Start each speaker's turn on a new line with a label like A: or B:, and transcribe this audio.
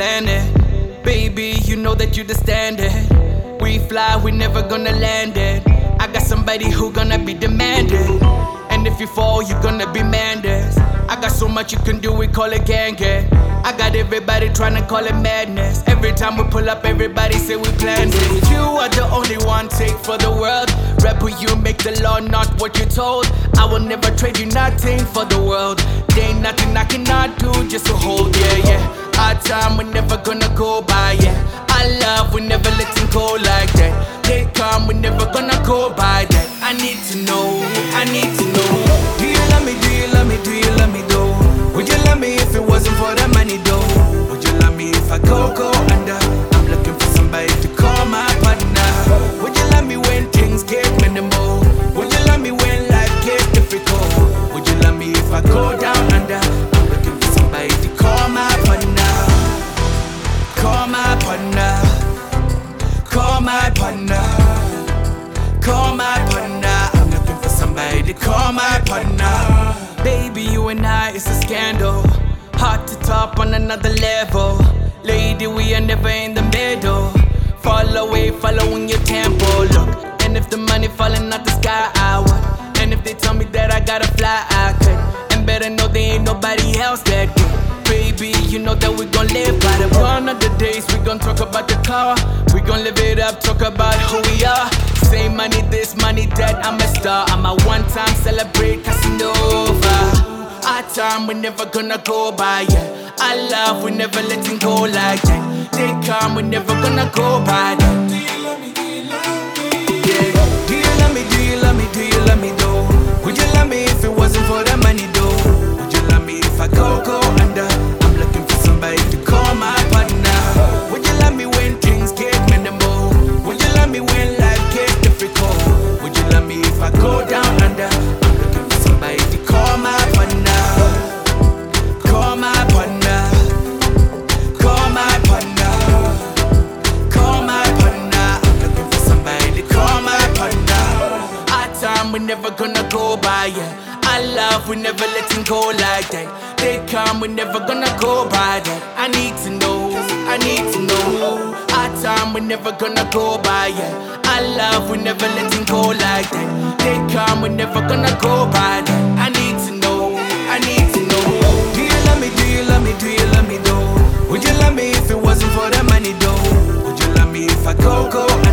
A: plan it. Baby, you know that you the standard. We fly, we never gonna land it. I got somebody who gonna be demanded. And if you fall, you gonna be Mendes. I got so much you can do, we call it gang gang. I got everybody tryna call it madness. Every time we pull up, everybody say we planned it. You are the only one take for the world. Rapper, you make the law, not what you're told. I will never trade you nothing for the world. There ain't nothing I cannot do just to hold, yeah. Our time, we never gonna go by, yeah. Our love, we never let it go like that. They come, we never gonna go by that. I need to know, I need to know. Do you love me, do you love me, do you love me though? Would you love me if it wasn't for the money though? Would you love me if I go under? I'm looking for somebody to call my partner. Would you love me when things get minimal? Would you love me when life gets difficult? Would you love me if I go down under? I'm looking for somebody to call my partner. Call my partner. Call my partner. Call my partner. I'm looking for somebody to call my partner. Baby, you and I, it's a scandal. Hard to top on another level. Lady, we are never in the middle. Fall away, following your tempo. Look, and if the money falling out the sky, I would. And if they tell me that I gotta fly, I could. And better know there ain't nobody else that good. Baby, you know that we gon' live by the one of the days. We gon' talk about the car. We gon' live it up, talk about who we are. Same money this, money that, I'm a star. I'm a one-time celebrate Casanova. Our time, we never gonna go by, yeah. Our love, we never letting go like that. They come, we never gonna go by that. Do you love me, do you love me? Yeah. Do you love me, do you love me, do you love me though? Would you love me if it wasn't for the money though? Would you love me if I go under? I'm looking for somebody to call my partner. Would you love me when things get minimal? Would you love me when life gets difficult? Would you love me if I go down under? I'm looking for somebody to call my partner. Call my partner. Call my partner. Call my partner. I'm looking for somebody to call my partner. Our time, we never gonna go by, yeah. Our love, we never letting go like that. They come, we never gonna go by that. I need to know, I need to know. Our time, we never gonna go by, yeah. Our love, we never letting go like that. They come, we never gonna go by that. I need to know, I need to know. Do you love me, do you love me, do you love me though? Would you love me if it wasn't for the money though? Would you love me if I go